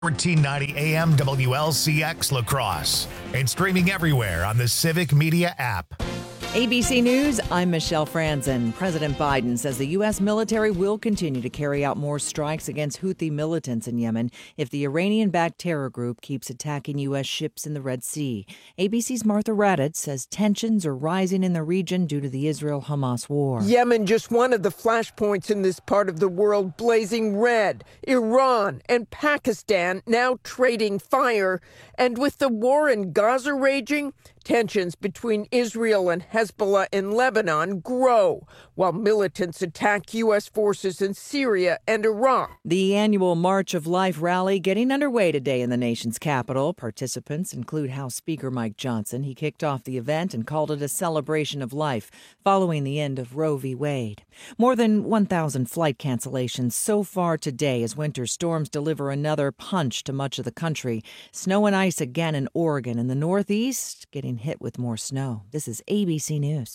1490 AM WLCX La Crosse and streaming everywhere on the Civic Media app. ABC News, I'm Michelle Franzen. President Biden says the U.S. military will continue to carry out more strikes against Houthi militants in Yemen if the Iranian-backed terror group keeps attacking U.S. ships in the Red Sea. ABC's Martha Raddatz says tensions are rising in the region due to the Israel-Hamas war. Yemen, just one of the flashpoints in this part of the world, blazing red. Iran and Pakistan now trading fire. And with the war in Gaza raging, tensions between Israel and Hezbollah in Lebanon grow, while militants attack U.S. forces in Syria and Iraq. The annual March of Life rally getting underway today in the nation's capital. Participants include House Speaker Mike Johnson. He kicked off the event and called it a celebration of life following the end of Roe v. Wade. More than 1,000 flight cancellations so far today as winter storms deliver another punch to much of the country. Snow and ice again in Oregon and the Northeast getting hit with more snow. This is ABC News.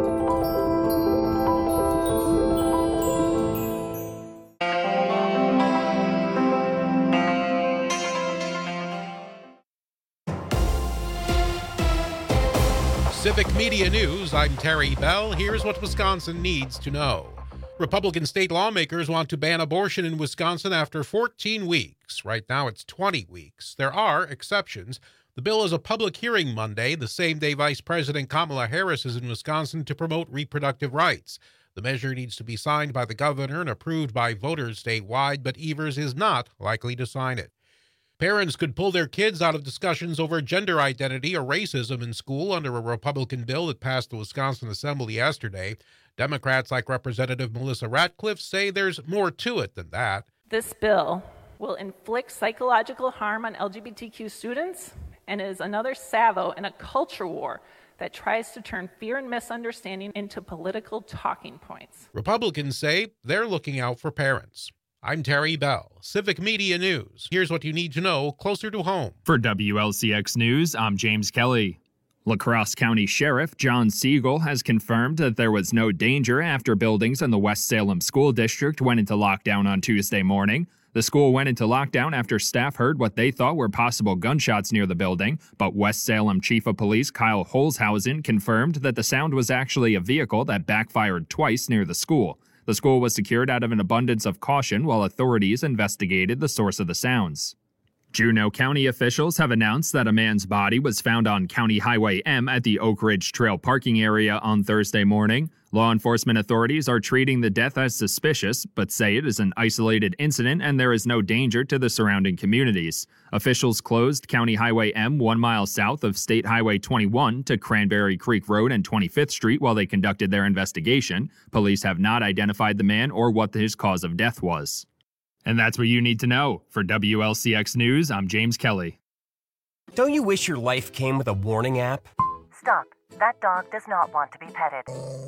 Civic Media News, I'm Terry Bell. Here's what Wisconsin needs to know. Republican state lawmakers want to ban abortion in Wisconsin after 14 weeks. Right now it's 20 weeks. There are exceptions. The bill is a public hearing Monday, the same day Vice President Kamala Harris is in Wisconsin to promote reproductive rights. The measure needs to be signed by the governor and approved by voters statewide, but Evers is not likely to sign it. Parents could pull their kids out of discussions over gender identity or racism in school under a Republican bill that passed the Wisconsin Assembly yesterday. Democrats like Representative Melissa Ratcliffe say there's more to it than that. This bill will inflict psychological harm on LGBTQ students and is another salvo in a culture war that tries to turn fear and misunderstanding into political talking points. Republicans say they're looking out for parents. I'm Terry Bell, Civic Media News. Here's what you need to know closer to home. For WLCX News, I'm James Kelly. La Crosse County Sheriff John Siegel has confirmed that there was no danger after buildings in the West Salem School District went into lockdown on Tuesday morning. The school went into lockdown after staff heard what they thought were possible gunshots near the building, but West Salem Chief of Police Kyle Holzhausen confirmed that the sound was actually a vehicle that backfired twice near the school. The school was secured out of an abundance of caution while authorities investigated the source of the sounds. Juneau County officials have announced that a man's body was found on County Highway M at the Oak Ridge Trail parking area on Thursday morning. Law enforcement authorities are treating the death as suspicious, but say it is an isolated incident and there is no danger to the surrounding communities. Officials closed County Highway M 1 mile south of State Highway 21 to Cranberry Creek Road and 25th Street while they conducted their investigation. Police have not identified the man or what his cause of death was. And that's what you need to know. For WLCX News, I'm James Kelly. Don't you wish your life came with a warning app? Stop. That dog does not want to be petted.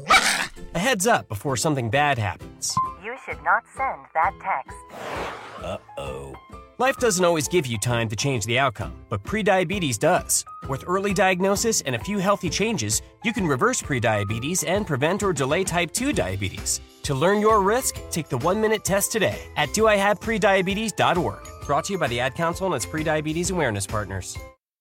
A heads up before something bad happens. You should not send that text. Uh-oh. Life doesn't always give you time to change the outcome, but prediabetes does. With early diagnosis and a few healthy changes, you can reverse prediabetes and prevent or delay type 2 diabetes. To learn your risk, take the 1-minute test today at doihaveprediabetes.org. Brought to you by the Ad Council and its prediabetes awareness partners.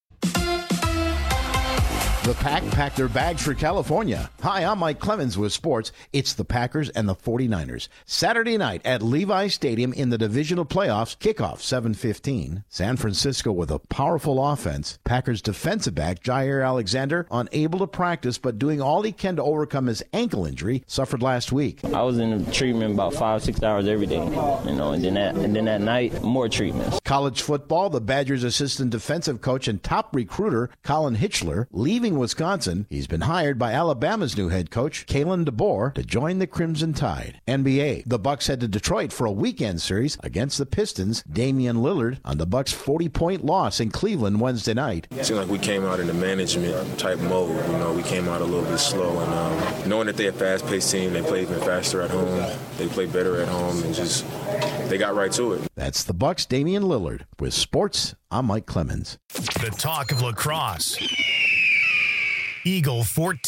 The Pack packed their bags for California. Hi, I'm Mike Clemens with sports. It's the Packers and the 49ers. Saturday night at Levi Stadium in the divisional playoffs. Kickoff 7:15. San Francisco with a powerful offense. Packers defensive back Jair Alexander unable to practice but doing all he can to overcome his ankle injury suffered last week. I was in treatment about 5-6 hours every day, and then that night more treatments. College football, the Badgers assistant defensive coach and top recruiter Colin Hitchler leaving Wisconsin. He's been hired by Alabama's new head coach, Kalen DeBoer, to join the Crimson Tide. NBA, the Bucks head to Detroit for a weekend series against the Pistons. Damian Lillard on the Bucks' 40-point loss in Cleveland Wednesday night. It seemed like we came out in the management type mode. We came out a little bit slow, and knowing that they're a fast-paced team, they play even faster at home. They play better at home, and just they got right to it. That's the Bucks' Damian Lillard. With sports, I'm Mike Clemens. The talk of La Crosse. Eagle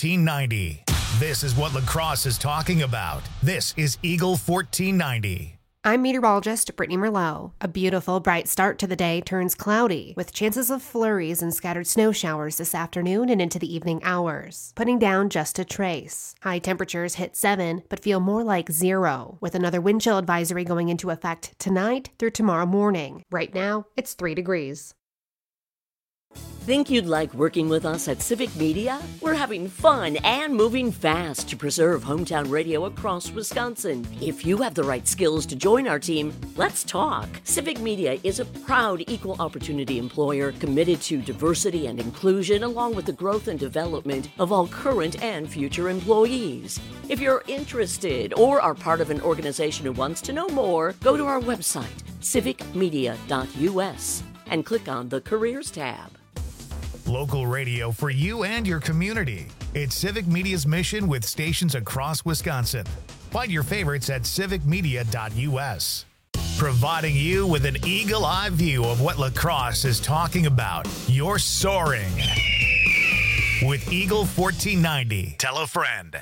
1490. This is what La Crosse is talking about. This is Eagle 1490. I'm meteorologist Brittany Merlot. A beautiful, bright start to the day turns cloudy, with chances of flurries and scattered snow showers this afternoon and into the evening hours, putting down just a trace. High temperatures hit 7, but feel more like 0, with another wind chill advisory going into effect tonight through tomorrow morning. Right now, it's 3 degrees. Think you'd like working with us at Civic Media? We're having fun and moving fast to preserve hometown radio across Wisconsin. If you have the right skills to join our team, let's talk. Civic Media is a proud equal opportunity employer committed to diversity and inclusion, along with the growth and development of all current and future employees. If you're interested or are part of an organization who wants to know more, go to our website, civicmedia.us, and click on the Careers tab. Local radio for you and your community. It's Civic Media's mission with stations across Wisconsin. Find your favorites at civicmedia.us. Providing you with an eagle-eye view of what La Crosse is talking about. You're soaring. With Eagle 1490. Tell a friend.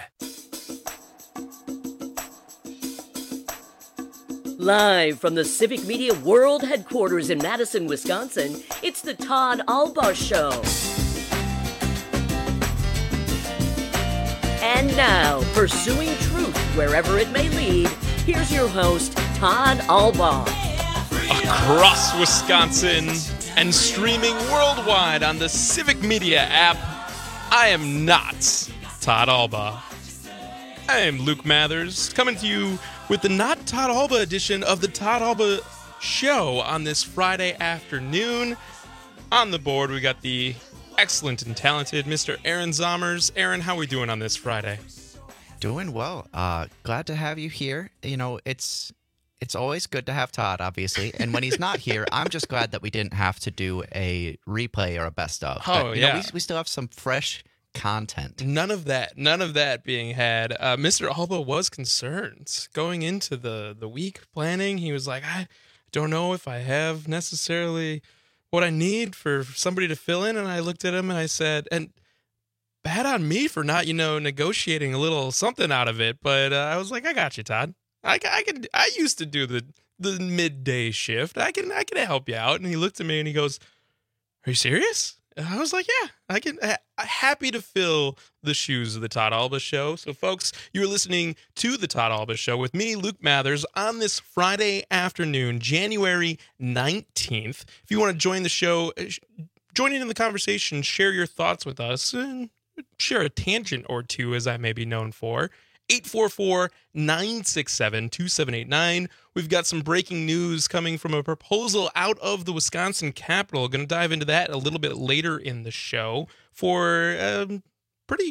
Live from the Civic Media World Headquarters in Madison, Wisconsin, it's the Todd Alba Show. And now, pursuing truth wherever it may lead, here's your host, Todd Alba. Across Wisconsin and streaming worldwide on the Civic Media app, I am not Todd Alba. I am Luke Mathers, coming to you with the Not Todd Alba edition of the Todd Alba Show on this Friday afternoon. On the board, we got the excellent and talented Mr. Aaron Zommers. Aaron, how are we doing on this Friday? Doing well. Glad to have you here. You know, it's always good to have Todd, obviously. And when he's not here, I'm just glad that we didn't have to do a replay or a best of. Oh, but, yeah. We still have some fresh content. None of that being had. Mr. Alba was concerned going into the week planning. He was like, I don't know if I have necessarily what I need for somebody to fill in. And I looked at him and I said, and bad on me for not, negotiating a little something out of it. But I was like, I got you, Todd. I used to do the midday shift. I can help you out. And he looked at me and he goes, are you serious? And I was like, yeah, I can. Happy to fill the shoes of the Todd Alba Show. So, folks, you're listening to the Todd Alba Show with me, Luke Mathers, on this Friday afternoon, January 19th. If you want to join the show, join in the conversation, share your thoughts with us, and share a tangent or two, as I may be known for. 844-967-2789. We've got some breaking news coming from a proposal out of the Wisconsin Capitol. Going to dive into that a little bit later in the show for a pretty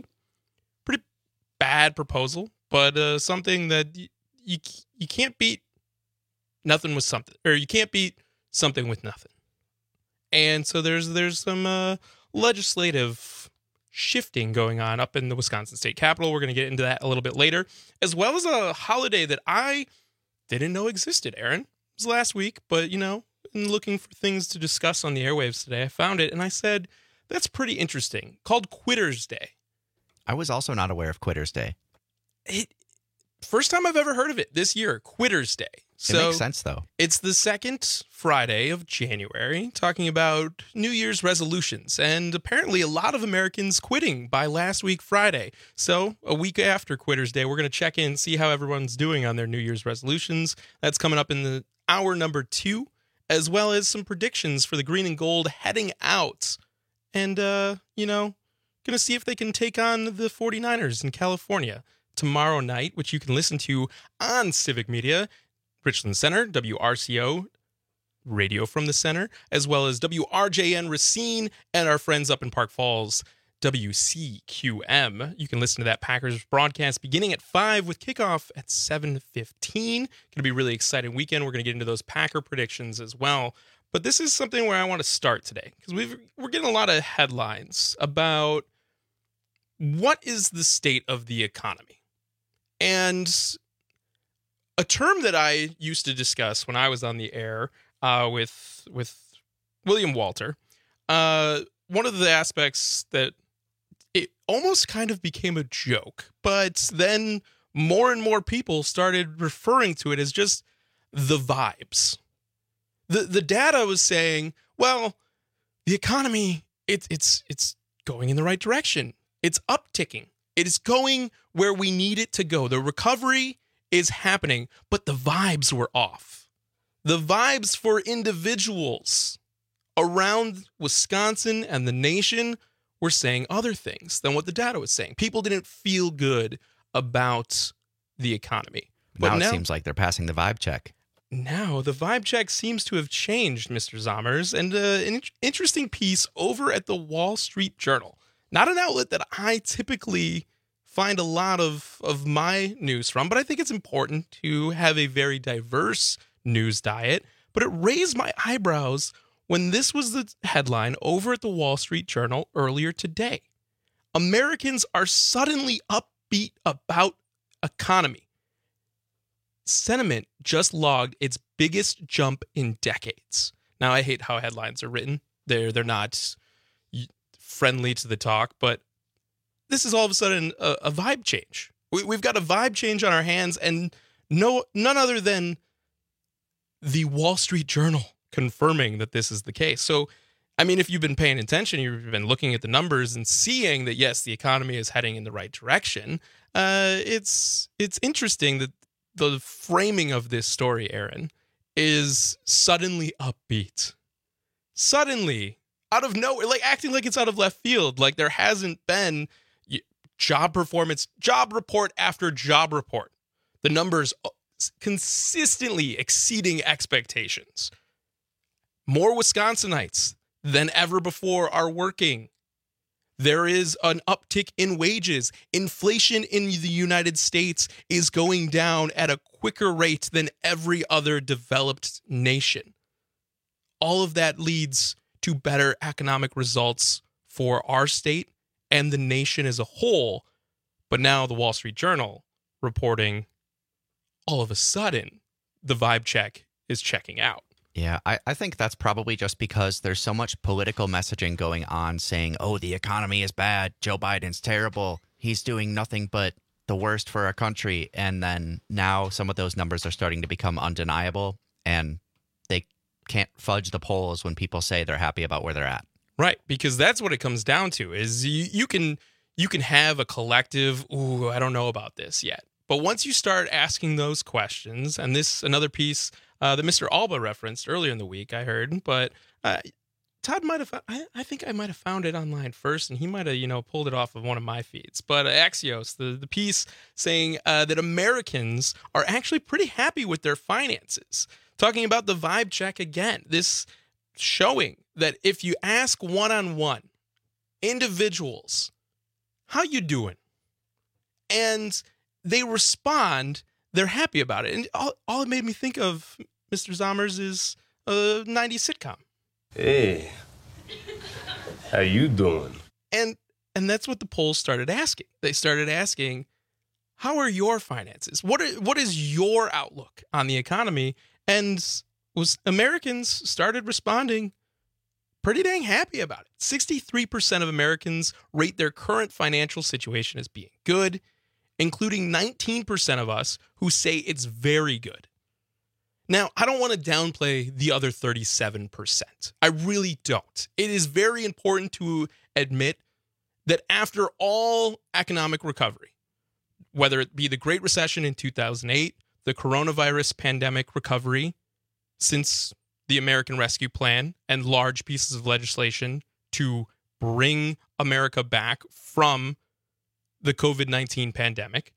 bad proposal, but something that you can't beat nothing with something, or you can't beat something with nothing. And so there's some legislative shifting going on up in the Wisconsin State Capitol. We're going to get into that a little bit later, as well as a holiday that I didn't know existed, Aaron. It was last week, but, in looking for things to discuss on the airwaves today, I found it, and I said, that's pretty interesting, called Quitter's Day. I was also not aware of Quitter's Day. First time I've ever heard of it this year, Quitter's Day. So it makes sense, though. It's the second Friday of January, talking about New Year's resolutions, and apparently a lot of Americans quitting by last week Friday. So a week after Quitter's Day, we're going to check in, see how everyone's doing on their New Year's resolutions. That's coming up in the hour number 2, as well as some predictions for the green and gold heading out. And, going to see if they can take on the 49ers in California tomorrow night, which you can listen to on Civic Media, Richland Center, WRCO, Radio from the Center, as well as WRJN Racine, and our friends up in Park Falls, WCQM. You can listen to that Packers broadcast beginning at 5 with kickoff at 7:15. Going to be a really exciting weekend. We're going to get into those Packer predictions as well. But this is something where I want to start today, because we're getting a lot of headlines about what is the state of the economy. And a term that I used to discuss when I was on the air with William Walter, one of the aspects that it almost kind of became a joke, but then more and more people started referring to it as just the vibes. The data was saying, well, the economy, it's going in the right direction. It's upticking. It is going where we need it to go. The recovery is happening, but the vibes were off. The vibes for individuals around Wisconsin and the nation were saying other things than what the data was saying. People didn't feel good about the economy. But now it seems like they're passing the vibe check. Now the vibe check seems to have changed, Mr. Zommers, and an interesting piece over at the Wall Street Journal. Not an outlet that I typically find a lot of my news from, but I think it's important to have a very diverse news diet. But it raised my eyebrows when this was the headline over at the Wall Street Journal earlier today. Americans are suddenly upbeat about economy. Sentiment just logged its biggest jump in decades. Now, I hate how headlines are written. They're not friendly to the talk, but this is all of a sudden a vibe change. We've got a vibe change on our hands, and none other than the Wall Street Journal confirming that this is the case. So, I mean, if you've been paying attention, you've been looking at the numbers and seeing that, yes, the economy is heading in the right direction. It's interesting that the framing of this story, Aaron, is suddenly upbeat. Suddenly, out of nowhere, like acting like it's out of left field, like there hasn't been job performance, job report after job report. The numbers consistently exceeding expectations. More Wisconsinites than ever before are working. There is an uptick in wages. Inflation in the United States is going down at a quicker rate than every other developed nation. All of that leads to better economic results for our state and the nation as a whole. But now the Wall Street Journal reporting all of a sudden the vibe check is checking out. Yeah, I think that's probably just because there's so much political messaging going on saying, oh, the economy is bad. Joe Biden's terrible. He's doing nothing but the worst for our country. And then now some of those numbers are starting to become undeniable, and they can't fudge the polls when people say they're happy about where they're at. Right, because that's what it comes down to is you can have a collective, ooh, I don't know about this yet. But once you start asking those questions, and this another piece that Mr. Alba referenced earlier in the week, I heard, but Todd might have, I think I might have found it online first, and he might have, pulled it off of one of my feeds. But Axios, the piece saying that Americans are actually pretty happy with their finances. Talking about the vibe check again, this showing that if you ask one-on-one individuals, how you doing? And they respond, they're happy about it. And all it made me think of, Mr. Zommers, is a 90s sitcom. Hey, how you doing? And that's what the polls started asking. They started asking, how are your finances? What is your outlook on the economy? And Americans started responding pretty dang happy about it. 63% of Americans rate their current financial situation as being good, including 19% of us who say it's very good. Now, I don't want to downplay the other 37%. I really don't. It is very important to admit that after all economic recovery, whether it be the Great Recession in 2008, the coronavirus pandemic recovery since the American Rescue Plan and large pieces of legislation to bring America back from the COVID-19 pandemic,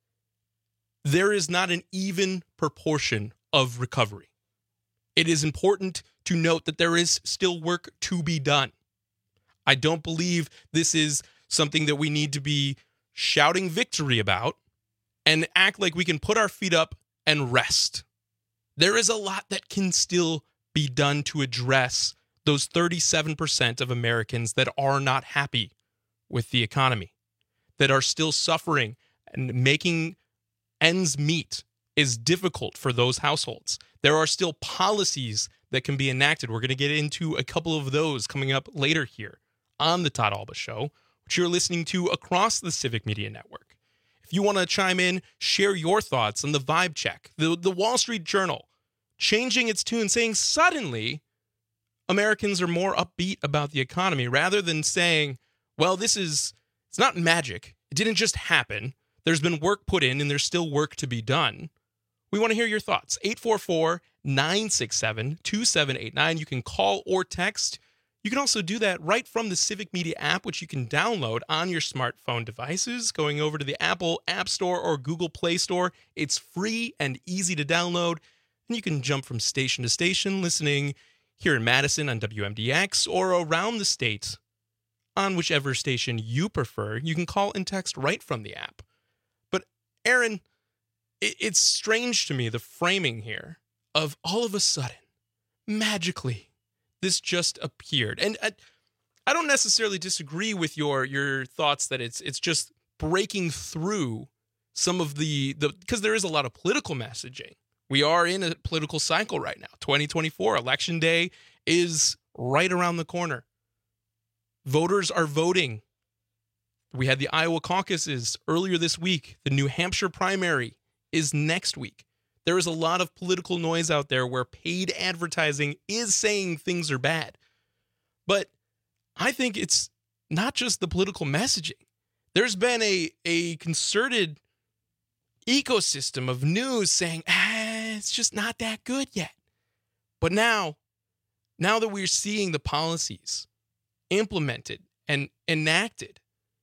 there is not an even proportion of recovery. It is important to note that there is still work to be done. I don't believe this is something that we need to be shouting victory about and act like we can put our feet up and rest. There is a lot that can still be done to address those 37% of Americans that are not happy with the economy, that are still suffering, and making ends meet is difficult for those households. There are still policies that can be enacted. We're going to get into a couple of those coming up later here on the Todd Alba Show, which you're listening to across the Civic Media Network. If you want to chime in, share your thoughts on the vibe check, the Wall Street Journal changing its tune, saying suddenly Americans are more upbeat about the economy rather than saying, well, it's not magic. It didn't just happen. There's been work put in and there's still work to be done. We want to hear your thoughts. 844-967-2789. You can call or text. You can also do that right from the Civic Media app, which you can download on your smartphone devices. Going over to the Apple App Store or Google Play Store. It's free and easy to download. And you can jump from station to station, listening here in Madison on WMDX or around the state on whichever station you prefer. You can call and text right from the app. But Aaron, it's strange to me, the framing here of all of a sudden, magically, this just appeared. And I don't necessarily disagree with your thoughts that it's just breaking through some of the because there is a lot of political messaging. We are in a political cycle right now. 2024, Election Day is right around the corner. Voters are voting. We had the Iowa caucuses earlier this week. The New Hampshire primary is next week. There is a lot of political noise out there where paid advertising is saying things are bad. But I think it's not just the political messaging. There's been a concerted ecosystem of news saying, it's just not that good yet. But now that we're seeing the policies implemented and enacted,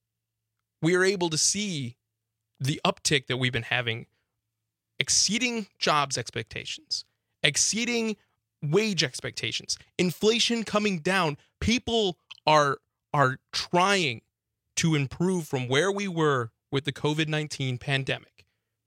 we are able to see the uptick that we've been having, exceeding jobs expectations, exceeding wage expectations, inflation coming down. People are trying to improve from where we were with the COVID-19 pandemic.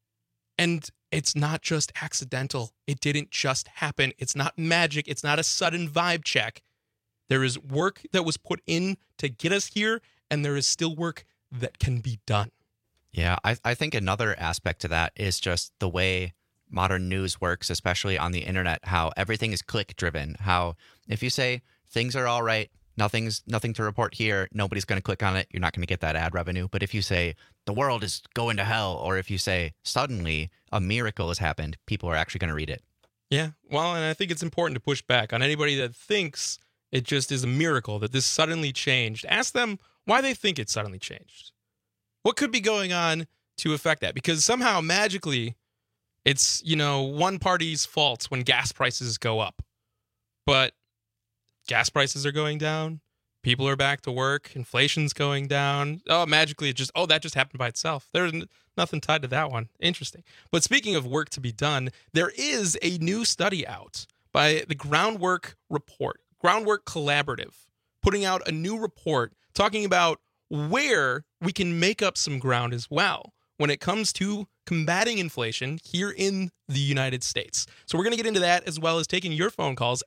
And it's not just accidental. It didn't just happen. It's not magic. It's not a sudden vibe check. There is work that was put in to get us here, and there is still work that can be done. Yeah, I think another aspect to that is just the way modern news works, especially on the internet, how everything is click-driven, how if you say things are all right, nothing to report here, nobody's going to click on it, you're not going to get that ad revenue. But if you say the world is going to hell, or if you say suddenly a miracle has happened, people are actually going to read it. Yeah, well, and I think it's important to push back on anybody that thinks it just is a miracle that this suddenly changed. Ask them why they think it suddenly changed. What could be going on to affect that? Because somehow, magically, it's, one party's fault when gas prices go up. But gas prices are going down. People are back to work. Inflation's going down. Oh, magically, that just happened by itself. There's nothing tied to that one. Interesting. But speaking of work to be done, there is a new study out by the Groundwork Collaborative, putting out a new report talking about where we can make up some ground as well when it comes to combating inflation here in the United States. So we're going to get into that as well as taking your phone calls,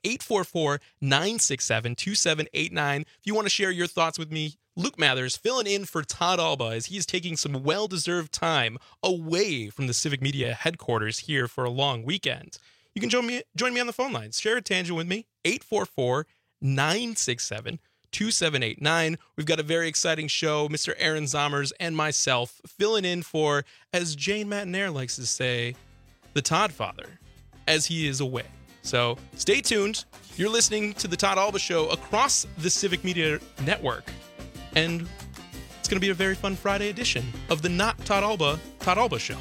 844-967-2789. If you want to share your thoughts with me, Luke Mathers filling in for Todd Alba as he's taking some well-deserved time away from the Civic Media headquarters here for a long weekend. You can join me on the phone lines. Share a tangent with me, 844-967-2789. We've got a very exciting show. Mr. Aaron Zommers and myself filling in for, as Jane Matanair likes to say, the Todd Father, as he is away. So stay tuned. You're listening to the Todd Alba Show across the Civic Media Network. And it's going to be a very fun Friday edition of the Not Todd Alba Show.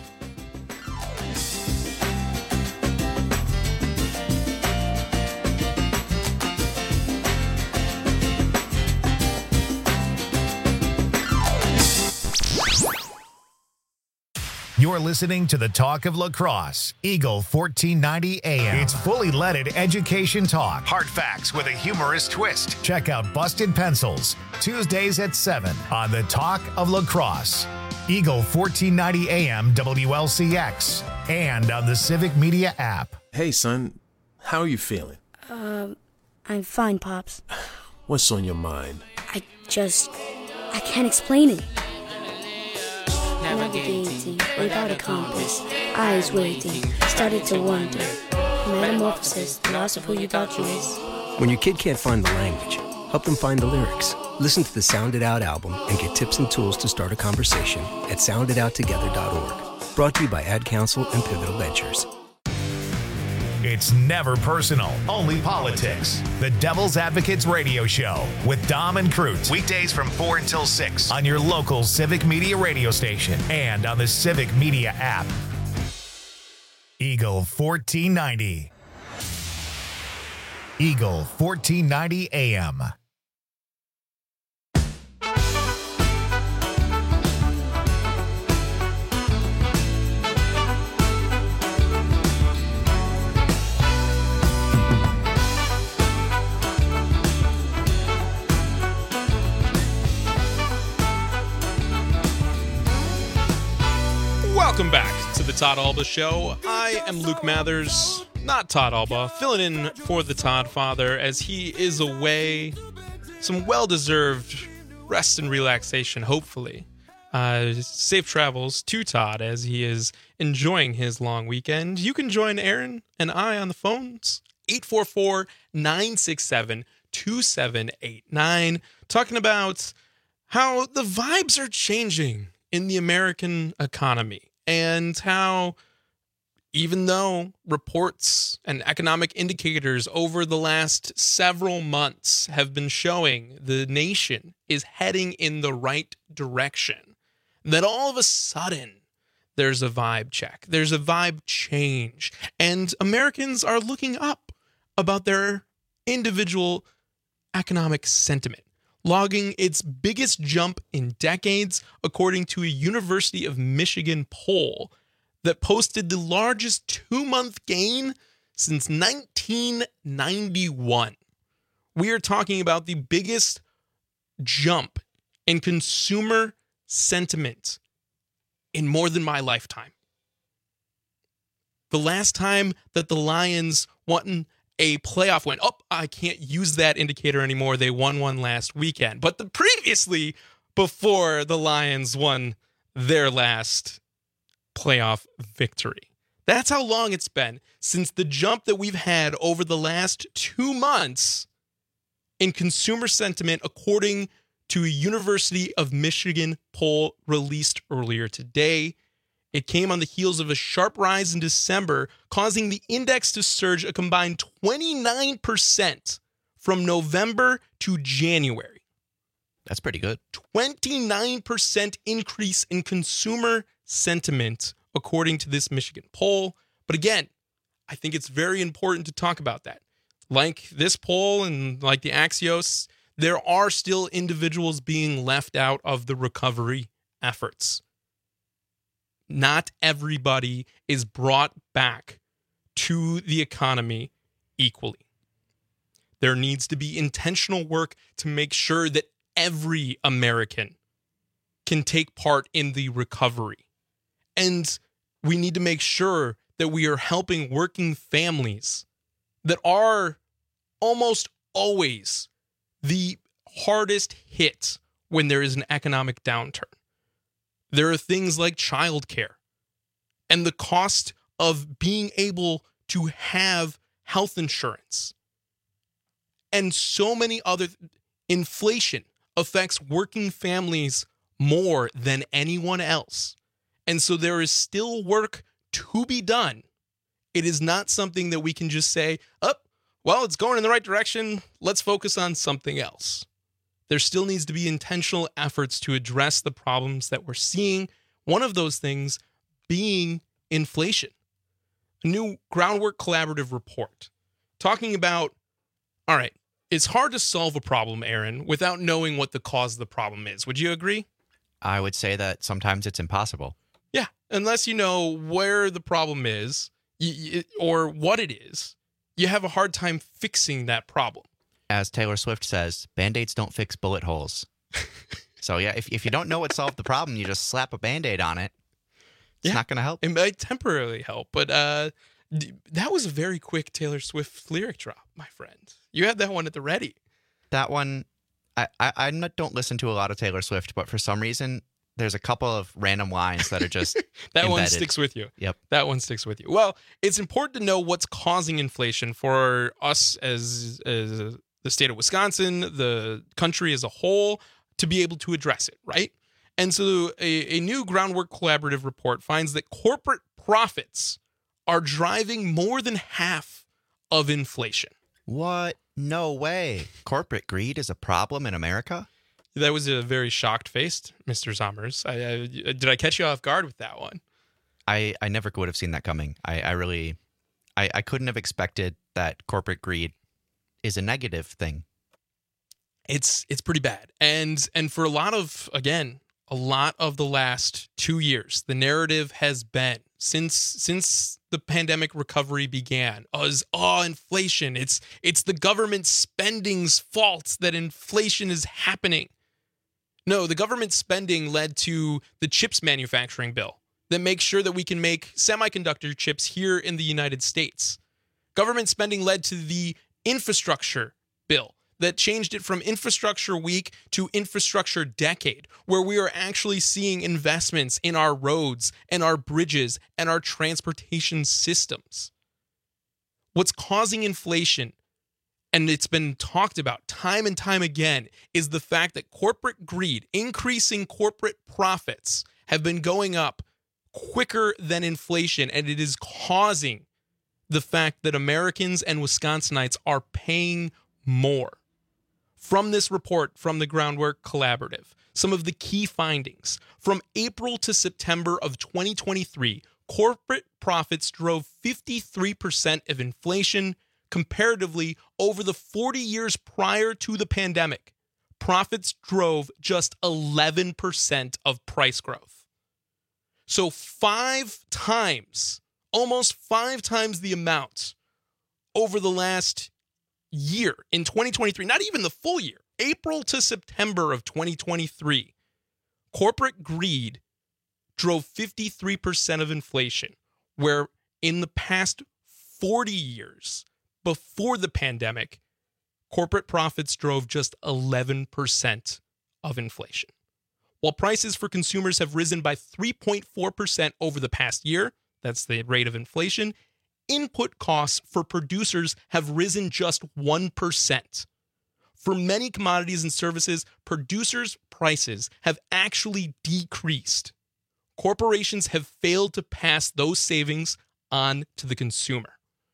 You're listening to the Talk of La Crosse, Eagle 1490 AM. It's fully leaded education talk. Hard facts with a humorous twist. Check out Busted Pencils, Tuesdays at 7 on the Talk of La Crosse, Eagle 1490 AM WLCX, and on the Civic Media app. Hey, son, how are you feeling? I'm fine, Pops. What's on your mind? I can't explain it. Navigating without a compass, eyes waiting, started to wonder. Metamorphosis, the loss of who you thought you is. When your kid can't find the language, help them find the lyrics. Listen to the Sound It Out album and get tips and tools to start a conversation at sounditouttogether.org. Brought to you by Ad Council and Pivotal Ventures. It's never personal, only politics. The Devil's Advocates Radio Show with Dom and Cruz. Weekdays from 4 until 6 on your local Civic Media radio station and on the Civic Media app. Eagle 1490. Eagle 1490 AM. Welcome back to the Todd Alba Show. I am Luke Mathers, not Todd Alba, filling in for the Todd Father as he is away. Some well-deserved rest and relaxation, hopefully. Safe travels to Todd as he is enjoying his long weekend. You can join Aaron and I on the phones, 844-967-2789, talking about how the vibes are changing in the American economy. And how, even though reports and economic indicators over the last several months have been showing the nation is heading in the right direction, that all of a sudden there's a vibe check, there's a vibe change, and Americans are looking up about their individual economic sentiment, logging its biggest jump in decades, according to a University of Michigan poll that posted the largest two-month gain since 1991. We are talking about the biggest jump in consumer sentiment in more than my lifetime. The last time that the Lions won a playoff win. Oh, I can't use that indicator anymore. They won one last weekend. But previously, before the Lions won their last playoff victory. That's how long it's been since the jump that we've had over the last 2 months in consumer sentiment, according to a University of Michigan poll released earlier today. It came on the heels of a sharp rise in December, causing the index to surge a combined 29% from November to January. That's pretty good. 29% increase in consumer sentiment, according to this Michigan poll. But again, I think it's very important to talk about that. Like this poll and like the Axios, there are still individuals being left out of the recovery efforts. Not everybody is brought back to the economy equally. There needs to be intentional work to make sure that every American can take part in the recovery. And we need to make sure that we are helping working families that are almost always the hardest hit when there is an economic downturn. There are things like childcare and the cost of being able to have health insurance. And so many other inflation affects working families more than anyone else. And so there is still work to be done. It is not something that we can just say, oh, well, it's going in the right direction. Let's focus on something else. There still needs to be intentional efforts to address the problems that we're seeing. One of those things being inflation. A new Groundwork Collaborative report talking about, all right, it's hard to solve a problem, Aaron, without knowing what the cause of the problem is. Would you agree? I would say that sometimes it's impossible. Yeah, unless you know where the problem is or what it is, you have a hard time fixing that problem. As Taylor Swift says, Band-Aids don't fix bullet holes. So yeah, if you don't know what solved the problem, you just slap a Band-Aid on it. It's not going to help. It might temporarily help, but that was a very quick Taylor Swift lyric drop, my friend. You had that one at the ready. That one, I don't listen to a lot of Taylor Swift, but for some reason, there's a couple of random lines that are just that embedded. One sticks with you. Yep. That one sticks with you. Well, it's important to know what's causing inflation for us as the state of Wisconsin, the country as a whole, to be able to address it, right? And so a new Groundwork Collaborative report finds that corporate profits are driving more than half of inflation. What? No way. Corporate greed is a problem in America? That was a very shocked face, Mr. Zommers. Did I catch you off guard with that one? I never would have seen that coming. I couldn't have expected that corporate greed is a negative thing. It's pretty bad. And for a lot of the last 2 years, the narrative has been since the pandemic recovery began, inflation. It's the government spending's fault that inflation is happening. No, the government spending led to the chips manufacturing bill that makes sure that we can make semiconductor chips here in the United States. Government spending led to the infrastructure bill that changed it from infrastructure week to infrastructure decade, where we are actually seeing investments in our roads and our bridges and our transportation systems. What's causing inflation, and it's been talked about time and time again, is the fact that corporate greed, increasing corporate profits, have been going up quicker than inflation, and it is causing the fact that Americans and Wisconsinites are paying more. From this report from the Groundwork Collaborative, some of the key findings. From April to September of 2023, corporate profits drove 53% of inflation. Comparatively, over the 40 years prior to the pandemic, profits drove just 11% of price growth. So 5 times, almost 5 times the amount over the last year in 2023, not even the full year, April to September of 2023, corporate greed drove 53% of inflation, where in the past 40 years, before the pandemic, corporate profits drove just 11% of inflation. While prices for consumers have risen by 3.4% over the past year, that's the rate of inflation, input costs for producers have risen just 1%. For many commodities and services, producers' prices have actually decreased. Corporations have failed to pass those savings on to the consumer.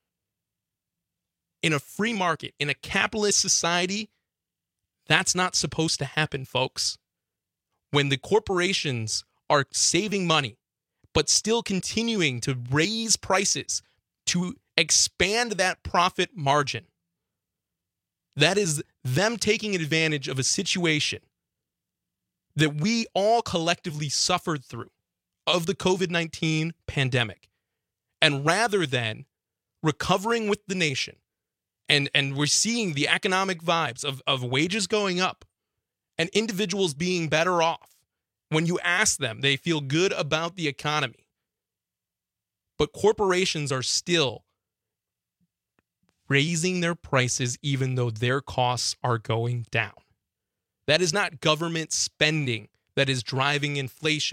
In a free market, in a capitalist society, that's not supposed to happen, folks. When the corporations are saving money, but still continuing to raise prices to expand that profit margin, that is them taking advantage of a situation that we all collectively suffered through of the COVID-19 pandemic. And rather than recovering with the nation, and we're seeing the economic vibes of wages going up and individuals being better off. When you ask them, they feel good about the economy. But corporations are still raising their prices even though their costs are going down. That is not government spending that is driving inflation.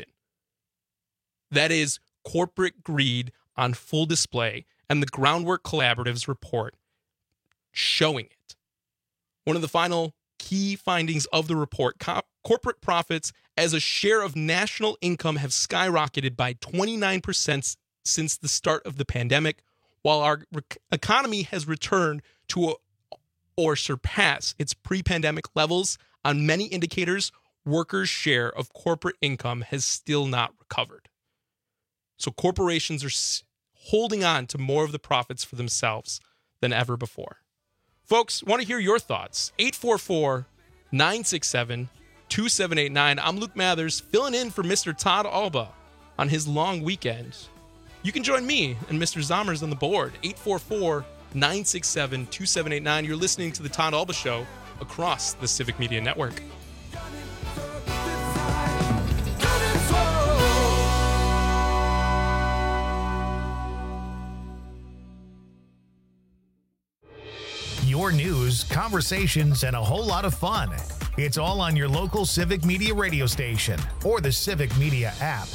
That is corporate greed on full display, and the Groundwork Collaborative's report showing it. One of the final key findings of the report, corporate profits as a share of national income have skyrocketed by 29% since the start of the pandemic, while our economy has returned to or surpassed its pre-pandemic levels. On many indicators, workers' share of corporate income has still not recovered. So corporations are holding on to more of the profits for themselves than ever before. Folks, want to hear your thoughts. 844-967-2789. I'm Luke Mathers, filling in for Mr. Todd Alba on his long weekend. You can join me and Mr. Zommers on the board. 844-967-2789. You're listening to the Todd Alba Show across the Civic Media Network. Your news, conversations, and a whole lot of fun. It's all on your local Civic Media radio station or the Civic Media app.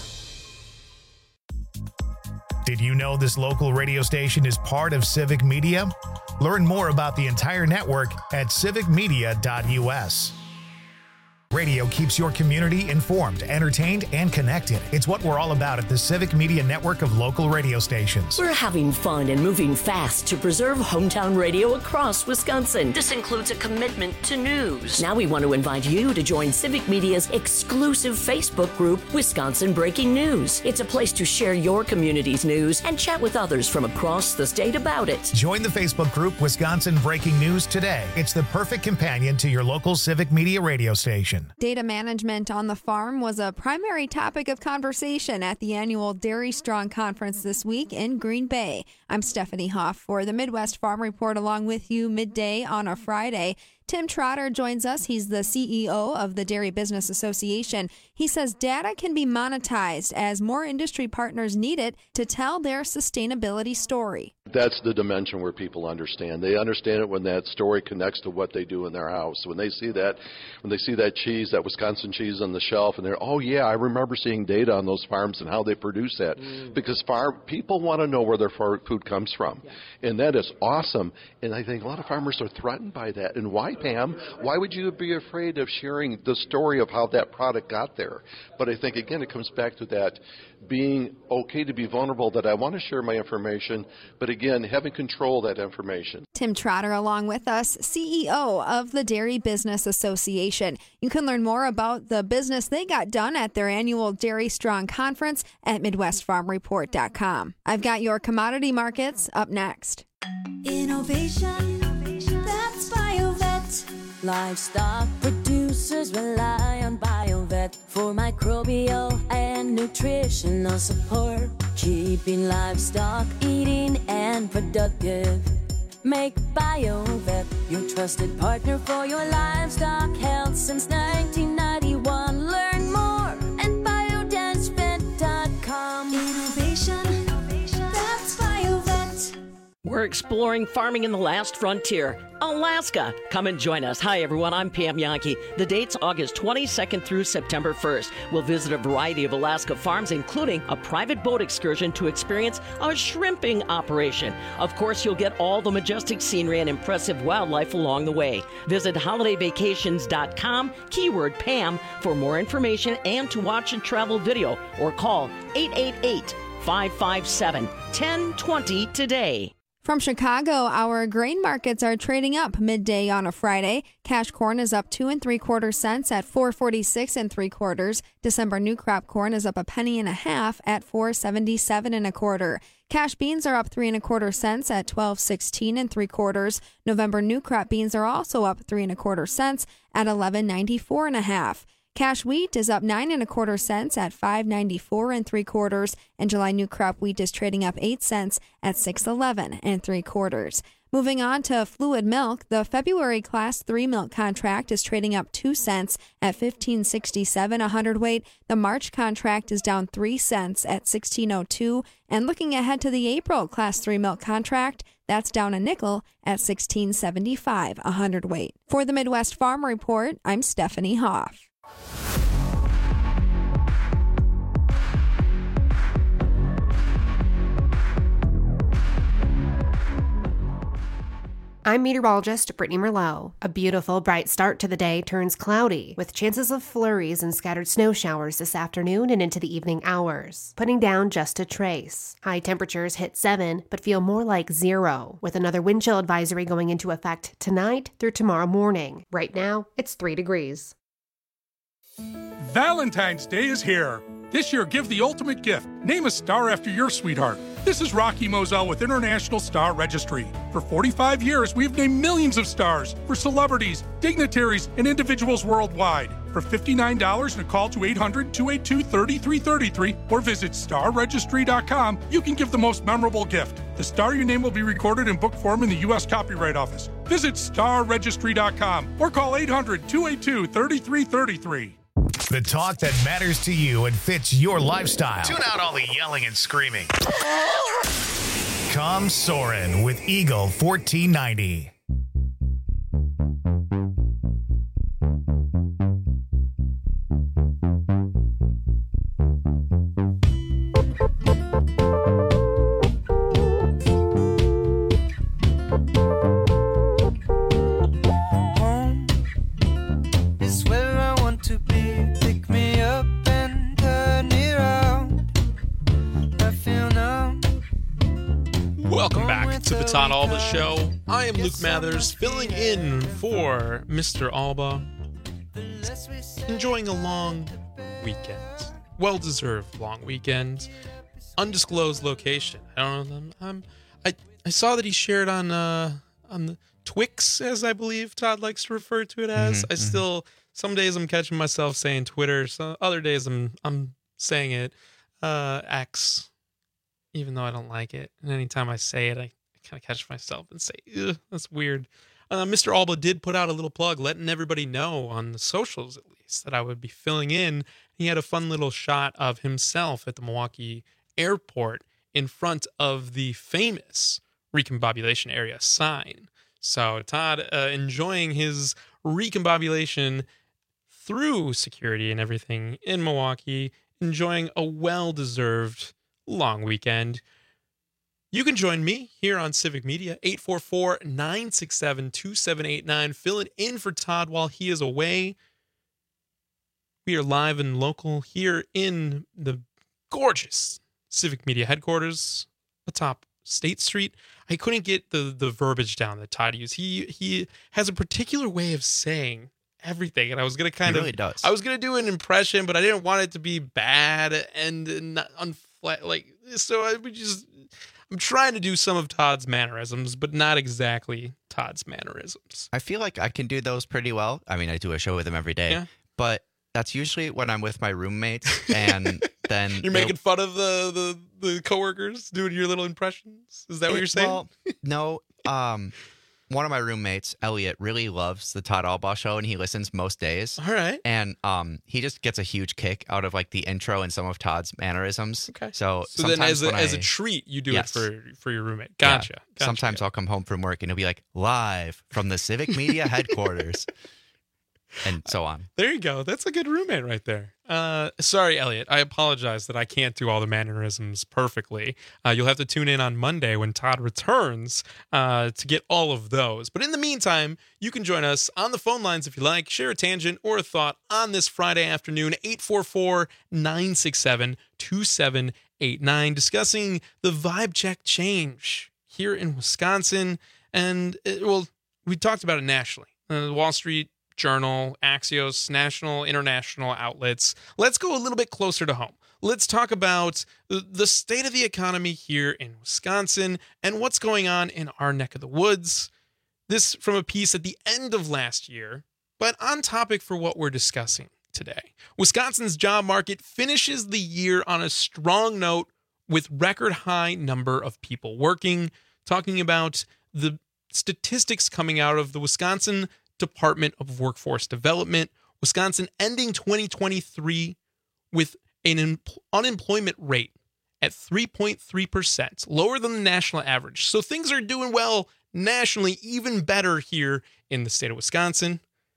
Did you know this local radio station is part of Civic Media? Learn more about the entire network at civicmedia.us. Radio keeps your community informed, entertained, and connected. It's what we're all about at the Civic Media Network of local radio stations. We're having fun and moving fast to preserve hometown radio across Wisconsin. This includes a commitment to news. Now we want to invite you to join Civic Media's exclusive Facebook group, Wisconsin Breaking News. It's a place to share your community's news and chat with others from across the state about it. Join the Facebook group Wisconsin Breaking News today. It's the perfect companion to your local Civic Media radio station. Data management on the farm was a primary topic of conversation at the annual Dairy Strong Conference this week in Green Bay. I'm Stephanie Hoff for the Midwest Farm Report, along with you midday on a Friday. Tim Trotter joins us. He's the CEO of the Dairy Business Association. He says data can be monetized as more industry partners need it to tell their sustainability story. That's the dimension where people understand. They understand it when that story connects to what they do in their house. When they see that cheese, that Wisconsin cheese on the shelf, and they're, oh yeah, I remember seeing data on those farms and how they produce that. Because people want to know where their food comes from. Yeah. And that is awesome. And I think a lot of farmers are threatened by that. And why, Pam? Why would you be afraid of sharing the story of how that product got there? But I think, again, it comes back to that being okay to be vulnerable, that I want to share my information, but again, having control of that information. Tim Trotter along with us, CEO of the Dairy Business Association. You can learn more about the business they got done at their annual Dairy Strong Conference at MidwestFarmReport.com. I've got your commodity markets up next. Innovation, that's BioVet. Livestock producers rely on BioVet for microbial and nutritional support, keeping livestock eating and productive. Make BioVet your trusted partner for your livestock health since 1991. Learn more at biodensvet.com. Innovation, that's BioVet. We're exploring farming in the last frontier, Alaska. Come and join us. Hi, everyone. I'm Pam Yankee. The date's August 22nd through September 1st. We'll visit a variety of Alaska farms, including a private boat excursion to experience a shrimping operation. Of course, you'll get all the majestic scenery and impressive wildlife along the way. Visit holidayvacations.com, keyword Pam, for more information and to watch a travel video, or call 888-557-1020 today. From Chicago, our grain markets are trading up midday on a Friday. Cash corn is up 2 3/4 cents at $4.46 3/4. December new crop corn is up 1.5 pennies at $4.77 1/4. Cash beans are up 3 1/4 cents at $12.16 3/4. November new crop beans are also up 3 1/4 cents at $11.94 1/2. Cash wheat is up 9 1/4 cents at $5.94 3/4, and July new crop wheat is trading up 8 cents at $6.11 3/4. Moving on to fluid milk, the February Class 3 milk contract is trading up 2 cents at $15.67 a hundredweight. The March contract is down 3 cents at $16.02, and looking ahead to the April Class 3 milk contract, that's down a nickel at $16.75 a hundredweight. For the Midwest Farm Report, I'm Stephanie Hoff. I'm meteorologist Brittany Merlot. A beautiful, bright start to the day turns cloudy, with chances of flurries and scattered snow showers this afternoon and into the evening hours, putting down just a trace. High temperatures hit 7, but feel more like 0, with another wind chill advisory going into effect tonight through tomorrow morning. Right now, it's 3 degrees. Valentine's Day is here. This year, give the ultimate gift. Name a star after your sweetheart. This is Rocky Moselle with International Star Registry. For 45 years, we've named millions of stars for celebrities, dignitaries, and individuals worldwide. For $59 and a call to 800-282-3333 or visit starregistry.com, you can give the most memorable gift. The star you name will be recorded in book form in the U.S. Copyright Office. Visit starregistry.com or call 800-282-3333. The talk that matters to you and fits your lifestyle. Tune out all the yelling and screaming. Come Soarin' with Eagle 1490. Home is where I want to to the Todd Alba Show. I am Luke Mathers, filling in for Mr. Alba. Enjoying a long weekend. Well-deserved long weekend. Undisclosed location. I don't know. I saw that he shared on the Twix, as I believe Todd likes to refer to it as. Some days I'm catching myself saying Twitter. So other days I'm saying it X, even though I don't like it. And anytime I say it, I kind of catch myself and say, ugh, that's weird. Mr. Alba did put out a little plug, letting everybody know on the socials, at least, that I would be filling in. He had a fun little shot of himself at the Milwaukee airport in front of the famous recombobulation area sign. So Todd enjoying his recombobulation through security and everything in Milwaukee, enjoying a well-deserved long weekend. You can join me here on Civic Media, 844-967-2789, filling in for Todd while he is away. We are live and local here in the gorgeous Civic Media headquarters atop State Street. I couldn't get the verbiage down that Todd used. He has a particular way of saying everything, and I was gonna I was gonna do an impression, but I didn't want it to be bad and not so I'm trying to do some of Todd's mannerisms, but not exactly Todd's mannerisms. I feel like I can do those pretty well. I mean, I do a show with him every day, but that's usually when I'm with my roommates, and then you're making fun of the coworkers doing your little impressions. Is that what you're saying? Well, no. One of my roommates, Elliot, really loves the Todd Alba Show, and he listens most days. All right. And he just gets a huge kick out of like the intro and some of Todd's mannerisms. Okay. So then as a treat, you do it for your roommate. Gotcha. Sometimes I'll come home from work and it'll be like, live from the Civic Media headquarters. And so on. There you go. That's a good roommate right there. Sorry, Elliot. I apologize that I can't do all the mannerisms perfectly. You'll have to tune in on Monday when Todd returns to get all of those. But in the meantime, you can join us on the phone lines if you like. Share a tangent or a thought on this Friday afternoon, 844-967-2789, discussing the vibe check change here in Wisconsin. And, we talked about it nationally. The Wall Street Journal, Axios, national, international outlets. Let's go a little bit closer to home. Let's talk about the state of the economy here in Wisconsin and what's going on in our neck of the woods. This from a piece at the end of last year, but on topic for what we're discussing today. Wisconsin's job market finishes the year on a strong note with record high number of people working. Talking about the statistics coming out of the Wisconsin Department of Workforce Development. Wisconsin ending 2023 with an unemployment rate at 3.3%, lower than the national average. So things are doing well nationally, even better here in the state of Wisconsin.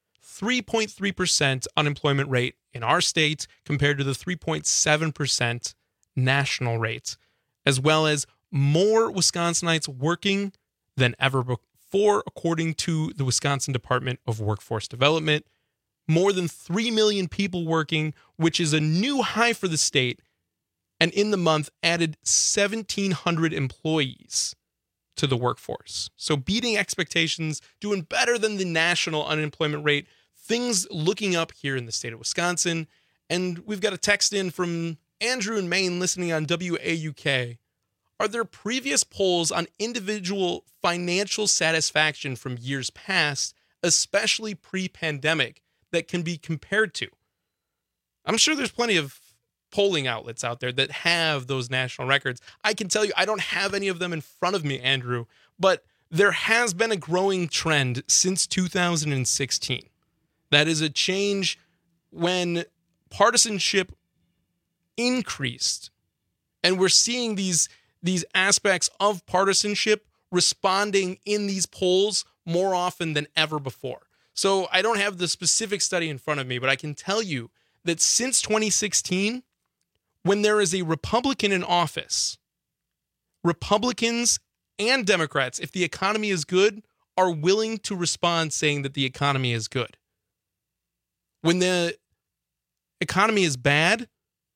3.3% unemployment rate in our state compared to the 3.7% national rate, as well as more Wisconsinites working than ever before. According to the Wisconsin Department of Workforce Development, more than 3 million people working, which is a new high for the state, and in the month added 1,700 employees to the workforce. So beating expectations, doing better than the national unemployment rate, things looking up here in the state of Wisconsin. And we've got a text in from Andrew in Maine listening on WAUK. Are there previous polls on individual financial satisfaction from years past, especially pre-pandemic, that can be compared to? I'm sure there's plenty of polling outlets out there that have those national records. I can tell you, I don't have any of them in front of me, Andrew, but there has been a growing trend since 2016. That is a change when partisanship increased. And we're seeing these aspects of partisanship responding in these polls more often than ever before. So I don't have the specific study in front of me, but I can tell you that since 2016, when there is a Republican in office, Republicans and Democrats, if the economy is good, are willing to respond saying that the economy is good. When the economy is bad,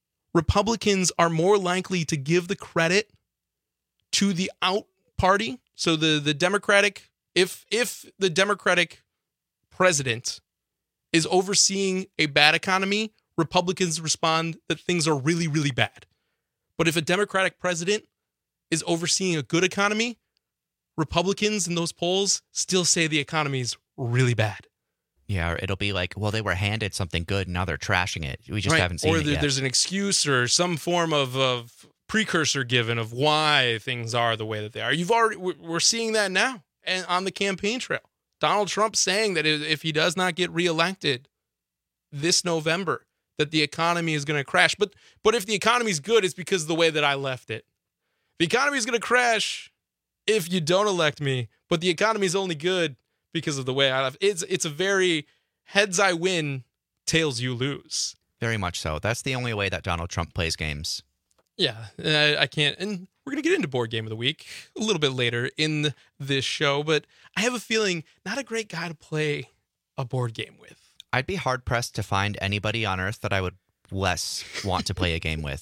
Republicans are more likely to give the credit to the out party, So the Democratic, if the Democratic president is overseeing a bad economy, Republicans respond that things are really, really bad. But if a Democratic president is overseeing a good economy, Republicans in those polls still say the economy is really bad. Yeah, or it'll be like, well, they were handed something good, and now they're trashing it. We just haven't seen it yet. Or there's an excuse or some form of precursor given of why things are the way that they are. We're seeing that now and on the campaign trail. Donald Trump saying that if he does not get reelected this November, that the economy is going to crash. But if the economy is good, it's because of the way that I left it. The economy is going to crash if you don't elect me, but the economy is only good because of the way I left. It's a very heads I win, tails you lose. Very much so. That's the only way that Donald Trump plays games. Yeah, I can't. And we're going to get into Board Game of the Week a little bit later in this show, but I have a feeling not a great guy to play a board game with. I'd be hard-pressed to find anybody on Earth that I would less want to play a game with.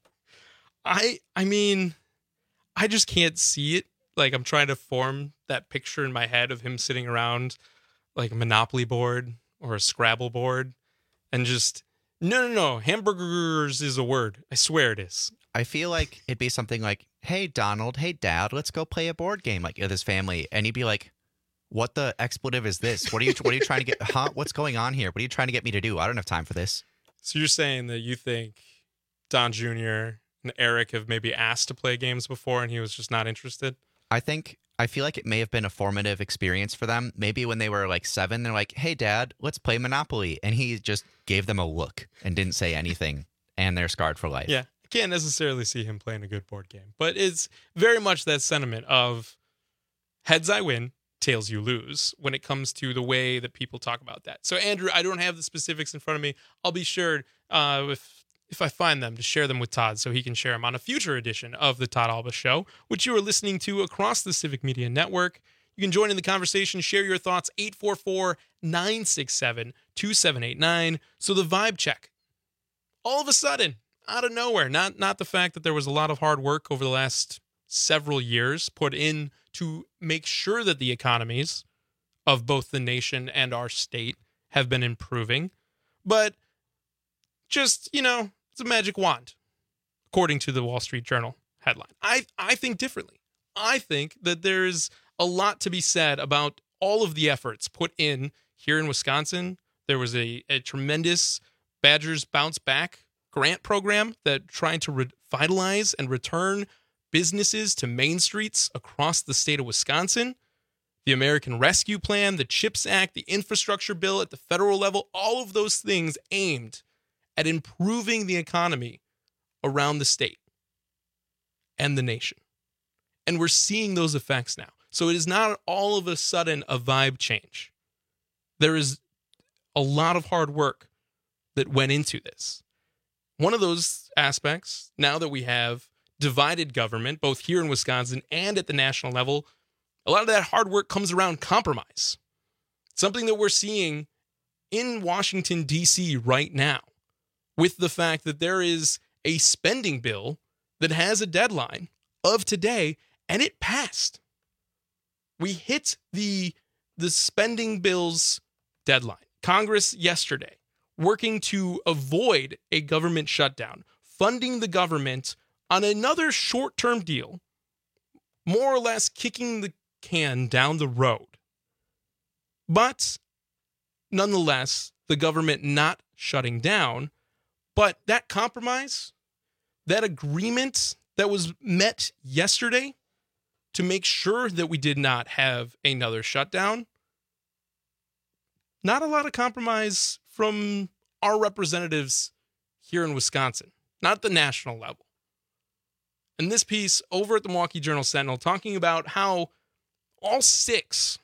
I mean, I just can't see it. Like, I'm trying to form that picture in my head of him sitting around like a Monopoly board or a Scrabble board and just, no, hamburgers is a word. I swear it is. I feel like it'd be something like, hey, Donald, hey, Dad, let's go play a board game like with his family. And he'd be like, what the expletive is this? What are you trying to get? Huh? What's going on here? What are you trying to get me to do? I don't have time for this. So you're saying that you think Don Jr. and Eric have maybe asked to play games before and he was just not interested? I feel like it may have been a formative experience for them. Maybe when they were like 7, they're like, hey, Dad, let's play Monopoly. And he just gave them a look and didn't say anything. And they're scarred for life. Yeah, I can't necessarily see him playing a good board game. But it's very much that sentiment of heads I win, tails you lose when it comes to the way that people talk about that. So, Andrew, I don't have the specifics in front of me. I'll be sure if I find them to share them with Todd so he can share them on a future edition of the Todd Alba Show, which you are listening to across the Civic Media Network. You can join in the conversation, share your thoughts, 844-967-2789. So the vibe check. All of a sudden, out of nowhere, not the fact that there was a lot of hard work over the last several years put in to make sure that the economies of both the nation and our state have been improving, but just, it's a magic wand, according to the Wall Street Journal headline. I think differently. I think that there's a lot to be said about all of the efforts put in here in Wisconsin. There was a tremendous Badgers Bounce Back grant program that tried to revitalize and return businesses to main streets across the state of Wisconsin. The American Rescue Plan, the CHIPS Act, the infrastructure bill at the federal level, all of those things aimed at improving the economy around the state and the nation. And we're seeing those effects now. So it is not all of a sudden a vibe change. There is a lot of hard work that went into this. One of those aspects, now that we have divided government, both here in Wisconsin and at the national level, a lot of that hard work comes around compromise. Something that we're seeing in Washington, D.C. right now, with the fact that there is a spending bill that has a deadline of today, and it passed. We hit the spending bill's deadline. Congress yesterday, working to avoid a government shutdown, funding the government on another short-term deal, more or less kicking the can down the road. But nonetheless, the government not shutting down. But that compromise, that agreement that was met yesterday to make sure that we did not have another shutdown, not a lot of compromise from our representatives here in Wisconsin, not at the national level. And this piece over at the Milwaukee Journal-Sentinel talking about how all six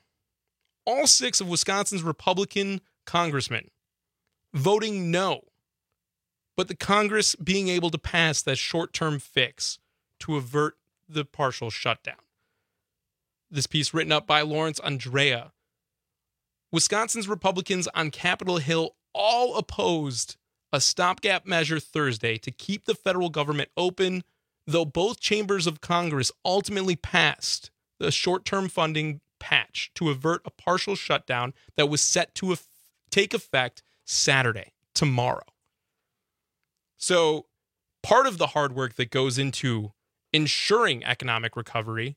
of Wisconsin's Republican congressmen voting no, but the Congress being able to pass that short-term fix to avert the partial shutdown. This piece written up by Lawrence Andrea. Wisconsin's Republicans on Capitol Hill all opposed a stopgap measure Thursday to keep the federal government open, though both chambers of Congress ultimately passed a short-term funding patch to avert a partial shutdown that was set to take effect Saturday, tomorrow. So part of the hard work that goes into ensuring economic recovery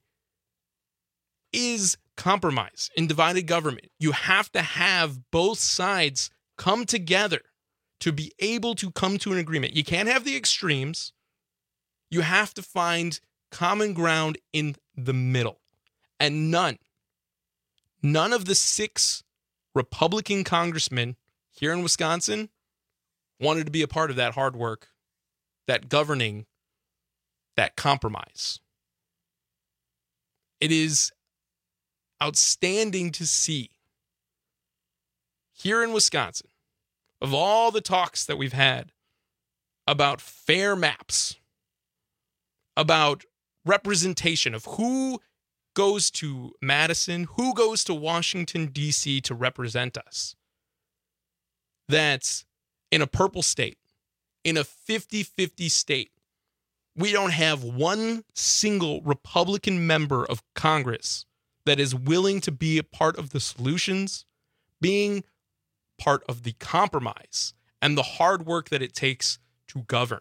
is compromise in divided government. You have to have both sides come together to be able to come to an agreement. You can't have the extremes. You have to find common ground in the middle. And none of the 6 Republican congressmen here in Wisconsin wanted to be a part of that hard work, that governing, that compromise. It is outstanding to see here in Wisconsin, of all the talks that we've had about fair maps, about representation of who goes to Madison, who goes to Washington, D.C. to represent us, that in a purple state, in a 50-50 state, we don't have one single Republican member of Congress that is willing to be a part of the solutions, being part of the compromise and the hard work that it takes to govern.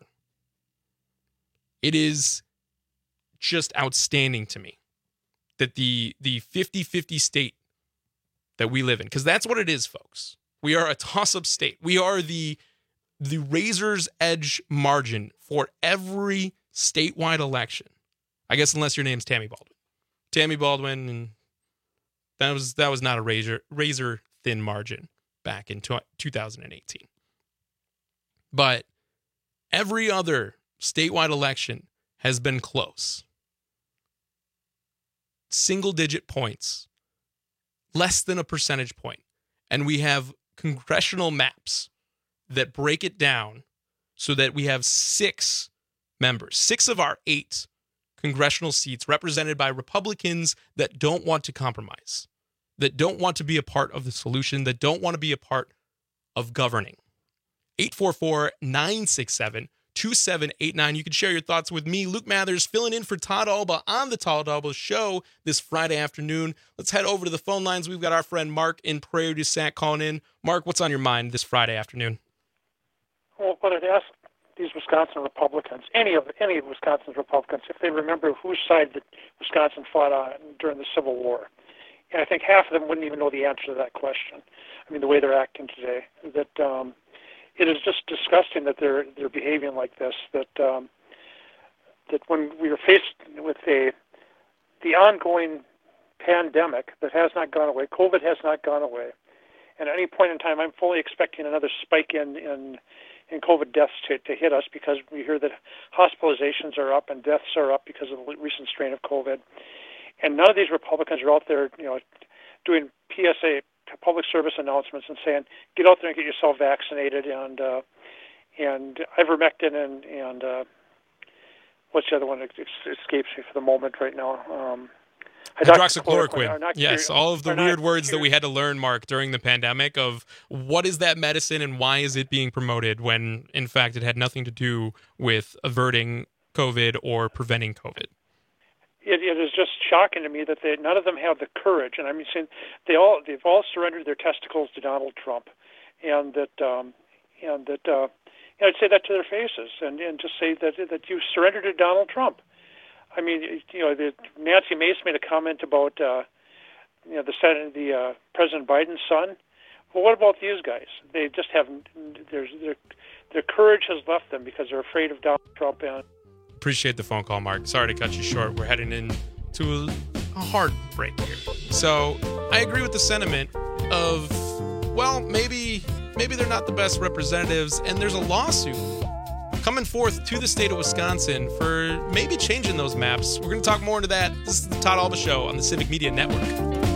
It is just outstanding to me that the 50-50 state that we live in, because that's what it is, folks. We are a toss-up state. We are the razor's edge margin for every statewide election. I guess unless your name's Tammy Baldwin. Tammy Baldwin, and that was not a razor thin margin back in 2018. But every other statewide election has been close. Single-digit points, less than a percentage point. And we have congressional maps that break it down so that we have 6 members, 6 of our 8 congressional seats represented by Republicans that don't want to compromise, that don't want to be a part of the solution, that don't want to be a part of governing. 844-967-2789. You can share your thoughts with me, Luke Mathers, filling in for Todd Alba on the Todd Alba Show this Friday afternoon. Let's head over to the phone lines. We've got our friend Mark in Prairie du Sac calling in. Mark, what's on your mind this Friday afternoon? Well, what I'd ask these Wisconsin Republicans, any of Wisconsin's Republicans, if they remember whose side that Wisconsin fought on during the Civil War. And I think half of them wouldn't even know the answer to that question. I mean, the way they're acting today, that it is just disgusting that they're behaving like this. That when we are faced with the ongoing pandemic that has not gone away, COVID has not gone away, and at any point in time, I'm fully expecting another spike in COVID deaths to hit us, because we hear that hospitalizations are up and deaths are up because of the recent strain of COVID. And none of these Republicans are out there, doing PSA, public service announcements, and saying, get out there and get yourself vaccinated, and ivermectin and what's the other one that escapes me for the moment right now? Hydroxychloroquine. Yes, all of the weird words that we had to learn, Mark, during the pandemic of what is that medicine and why is it being promoted when, in fact, it had nothing to do with averting COVID or preventing COVID. It is just shocking to me that none of them have the courage, and I mean, they've all surrendered their testicles to Donald Trump, and that I'd say that to their faces, and just say that you surrendered to Donald Trump. I mean, Nancy Mace made a comment about President Biden's son. Well, what about these guys? They just haven't. Their courage has left them because they're afraid of Donald Trump. And appreciate the phone call, Mark. Sorry to cut you short. We're heading into a hard break here. So I agree with the sentiment of, well, maybe they're not the best representatives, and there's a lawsuit coming forth to the state of Wisconsin for maybe changing those maps. We're going to talk more into that. This is the Todd Alba Show on the Civic Media Network.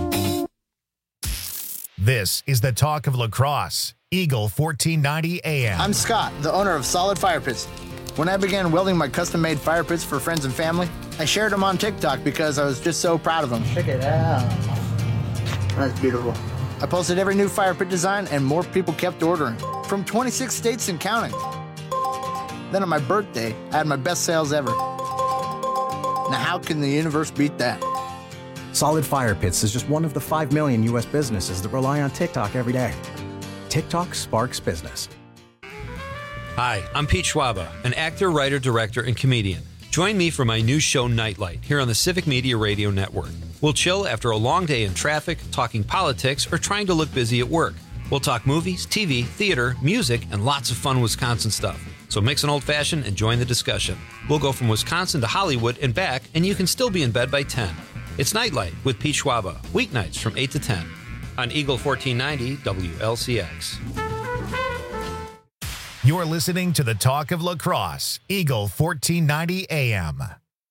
This is the talk of lacrosse. Eagle 1490 AM. I'm Scott, the owner of Solid Fire Pits. When I began welding my custom-made fire pits for friends and family, I shared them on TikTok because I was just so proud of them. Check it out. That's beautiful. I posted every new fire pit design, and more people kept ordering, from 26 states and counting. Then on my birthday, I had my best sales ever. Now how can the universe beat that? Solid Fire Pits is just one of the 5 million U.S. businesses that rely on TikTok every day. TikTok sparks business. Hi, I'm Pete Schwaba, an actor, writer, director, and comedian. Join me for my new show, Nightlight, here on the Civic Media Radio Network. We'll chill after a long day in traffic, talking politics, or trying to look busy at work. We'll talk movies, TV, theater, music, and lots of fun Wisconsin stuff. So mix an old-fashioned and join the discussion. We'll go from Wisconsin to Hollywood and back, and you can still be in bed by 10. It's Nightlight with Pete Schwaba, weeknights from 8 to 10 on Eagle 1490 WLCX. You're listening to the Talk of Lacrosse, Eagle 1490 AM.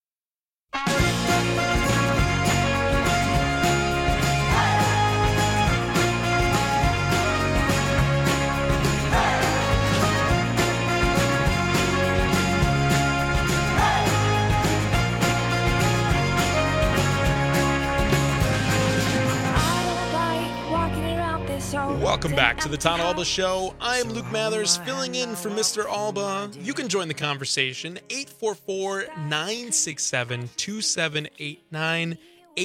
Welcome back to the Todd Alba Show. I'm Luke Mathers, filling in for Mr. Alba. You can join the conversation, 844-967-2789,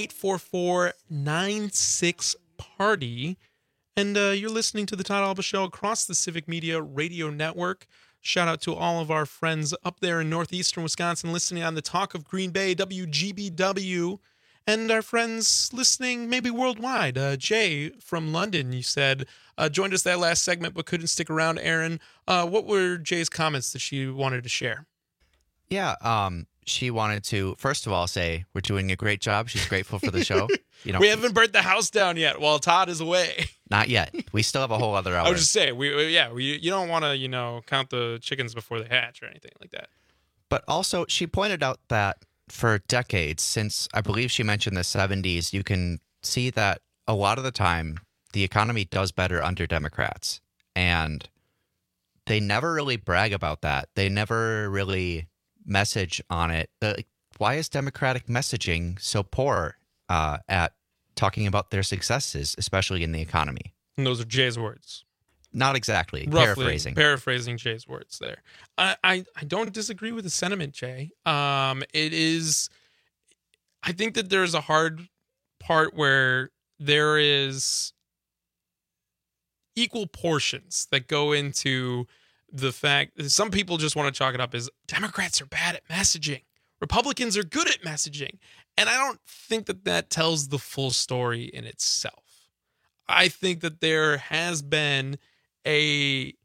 844-96-PARTY. And you're listening to the Todd Alba Show across the Civic Media Radio Network. Shout out to all of our friends up there in northeastern Wisconsin listening on the Talk of Green Bay, WGBW. And our friends listening maybe worldwide. Jay from London, you said, joined us that last segment but couldn't stick around, Aaron. What were Jay's comments that she wanted to share? Yeah, she wanted to, first of all, say we're doing a great job. She's grateful for the show. You know, we haven't burnt the house down yet while Todd is away. Not yet. We still have a whole other hour. I was just saying, you don't want to, count the chickens before they hatch or anything like that. But also, she pointed out that for decades, since I believe she mentioned the 70s, you can see that a lot of the time the economy does better under Democrats. And they never really brag about that. They never really message on it. Why is Democratic messaging so poor at talking about their successes, especially in the economy? And those are Jay's words. Not exactly. Roughly, paraphrasing Jay's words there. I don't disagree with the sentiment, Jay. It is, I think that there's a hard part where there is equal portions that go into the fact that some people just want to chalk it up as Democrats are bad at messaging. Republicans are good at messaging. And I don't think that that tells the full story in itself. I think that there has been a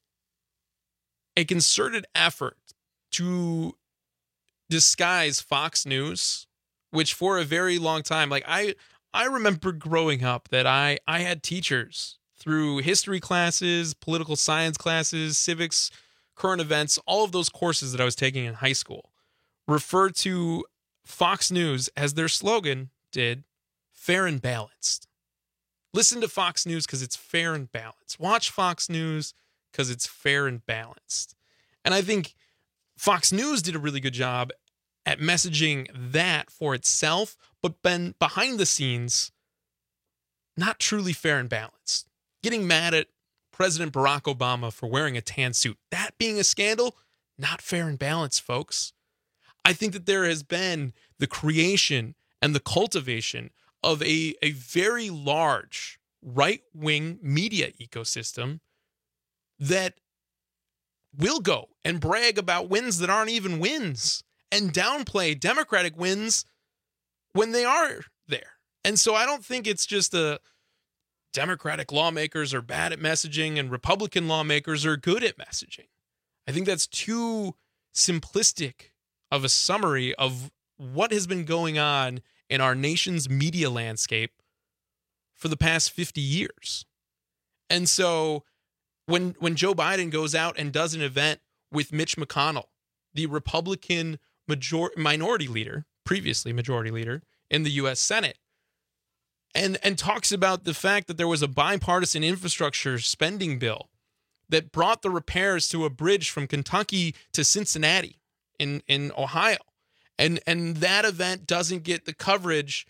concerted effort to disguise Fox News, which for a very long time, like I remember growing up that I had teachers through history classes, political science classes, civics, current events, all of those courses that I was taking in high school referred to Fox News as their slogan did, fair and balanced. Listen to Fox News because it's fair and balanced. Watch Fox News because it's fair and balanced. And I think Fox News did a really good job at messaging that for itself, but been behind the scenes, not truly fair and balanced. Getting mad at President Barack Obama for wearing a tan suit. That being a scandal, not fair and balanced, folks. I think that there has been the creation and the cultivation of a very large right-wing media ecosystem that will go and brag about wins that aren't even wins and downplay Democratic wins when they are there. And so I don't think it's just a Democratic lawmakers are bad at messaging and Republican lawmakers are good at messaging. I think that's too simplistic of a summary of what has been going on in our nation's media landscape for the past 50 years. And so when Joe Biden goes out and does an event with Mitch McConnell, the Republican minority leader, previously majority leader in the U.S. Senate, and talks about the fact that there was a bipartisan infrastructure spending bill that brought the repairs to a bridge from Kentucky to Cincinnati in Ohio. And that event doesn't get the coverage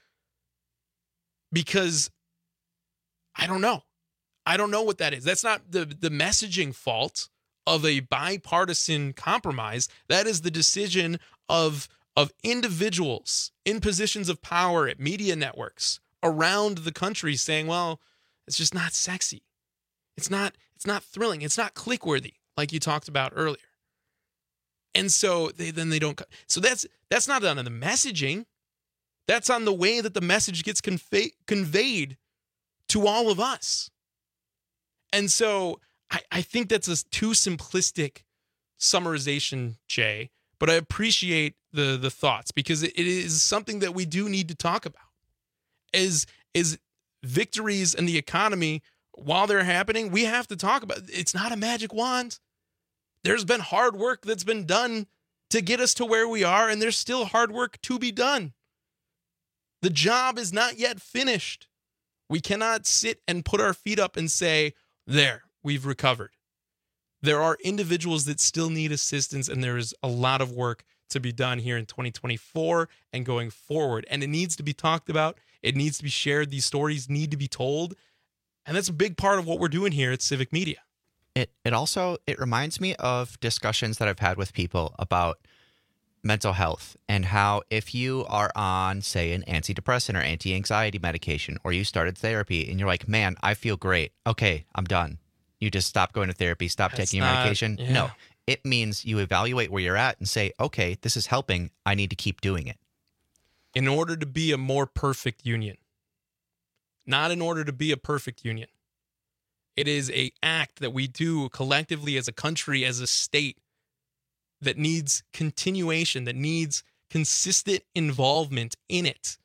because I don't know. I don't know what that is. That's not the messaging fault of a bipartisan compromise. That is the decision of of individuals in positions of power at media networks around the country saying, well, it's just not sexy. It's not thrilling. It's not click-worthy, like you talked about earlier. And so they don't. So that's not on the messaging. That's on the way that the message gets conveyed to all of us. And so I think that's a too simplistic summarization, Jay, but I appreciate the thoughts because it is something that we do need to talk about. Is victories in the economy, while they're happening, we have to talk about it. It's not a magic wand. There's been hard work that's been done to get us to where we are, and there's still hard work to be done. The job is not yet finished. We cannot sit and put our feet up and say, there, we've recovered. There are individuals that still need assistance, and there is a lot of work to be done here in 2024 and going forward. And it needs to be talked about. It needs to be shared. These stories need to be told. And that's a big part of what we're doing here at Civic Media. It also reminds me of discussions that I've had with people about mental health and how if you are on, say, an antidepressant or anti-anxiety medication, or you started therapy and you're like, man, I feel great. Okay, I'm done. You just stop going to therapy, stop taking your medication. Yeah. No, it means you evaluate where you're at and say, okay, this is helping. I need to keep doing it. In order to be a more perfect union. Not in order to be a perfect union. It is an act that we do collectively as a country, as a state, that needs continuation, that needs consistent involvement in it.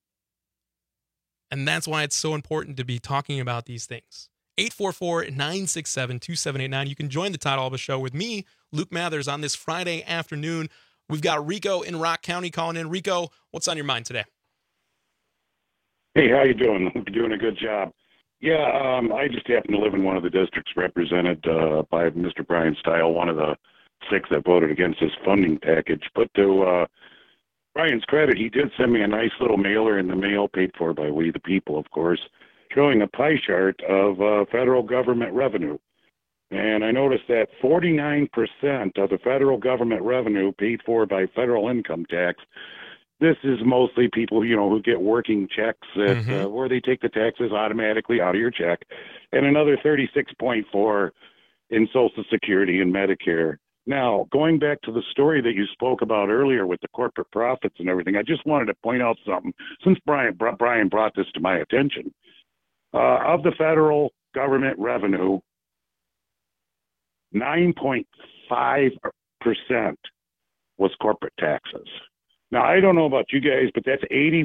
And that's why it's so important to be talking about these things. 844-967-2789. You can join the Todd Alba Show with me, Luke Mathers, on this Friday afternoon. We've got Rico in Rock County calling in. Rico, what's on your mind today? Hey, how you doing? Hope you're doing a good job. Yeah, I just happen to live in one of the districts represented by Mr. Brian Stile, one of the 6 that voted against this funding package. But to Brian's credit, he did send me a nice little mailer in the mail, paid for by we the people, of course, showing a pie chart of federal government revenue. And I noticed that 49% of the federal government revenue paid for by federal income tax. This is mostly people, who get working checks where they take the taxes automatically out of your check, and another 36.4 in Social Security and Medicare. Now, going back to the story that you spoke about earlier with the corporate profits and everything, I just wanted to point out something. Since Brian brought this to my attention, of the federal government revenue, 9.5% was corporate taxes. Now, I don't know about you guys, but that's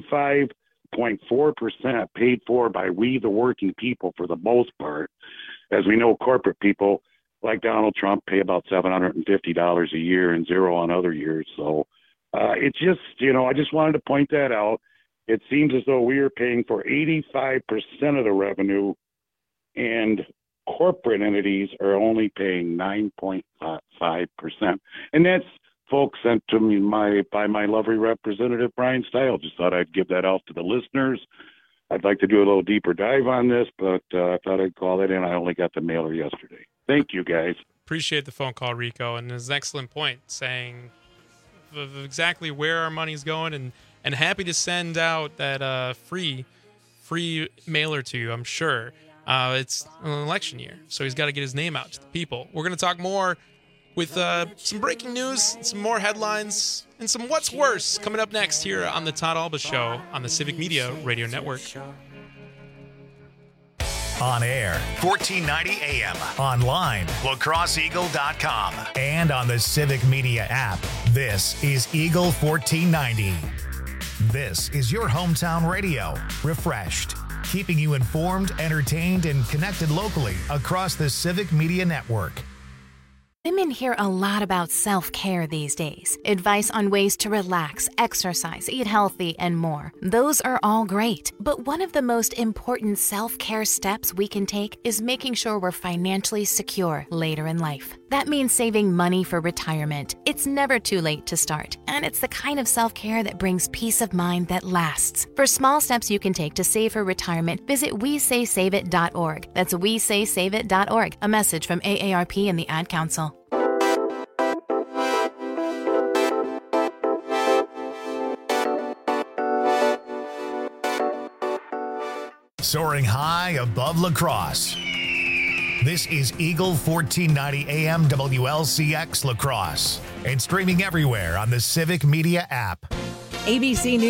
85.4% paid for by we, the working people, for the most part. As we know, corporate people like Donald Trump pay about $750 a year and zero on other years. So it's just, I just wanted to point that out. It seems as though we are paying for 85% of the revenue, and corporate entities are only paying 9.5%. And that's, folks, sent to me by my lovely representative, Brian Stile. Just thought I'd give that out to the listeners. I'd like to do a little deeper dive on this, but I thought I'd call it in. I only got the mailer yesterday. Thank you, guys. Appreciate the phone call, Rico, and it's an excellent point, saying exactly where our money's going, and happy to send out that free mailer to you, I'm sure. It's an election year, so he's got to get his name out to the people. We're going to talk more with some breaking news, some more headlines, and some what's worse coming up next here on the Todd Alba Show on the Civic Media Radio Network. On air, 1490 AM. Online, lacrosseeagle.com. And on the Civic Media app. This is Eagle 1490. This is your hometown radio. Refreshed. Keeping you informed, entertained, and connected locally across the Civic Media Network. Women hear a lot about self-care these days. Advice on ways to relax, exercise, eat healthy, and more. Those are all great. But one of the most important self-care steps we can take is making sure we're financially secure later in life. That means saving money for retirement. It's never too late to start. And it's the kind of self-care that brings peace of mind that lasts. For small steps you can take to save for retirement, visit WeSaySaveIt.org. That's WeSaySaveIt.org. A message from AARP and the Ad Council. soaring high above La Crosse. This is Eagle 1490 AM WLCX La Crosse and streaming everywhere on the Civic Media app. ABC News.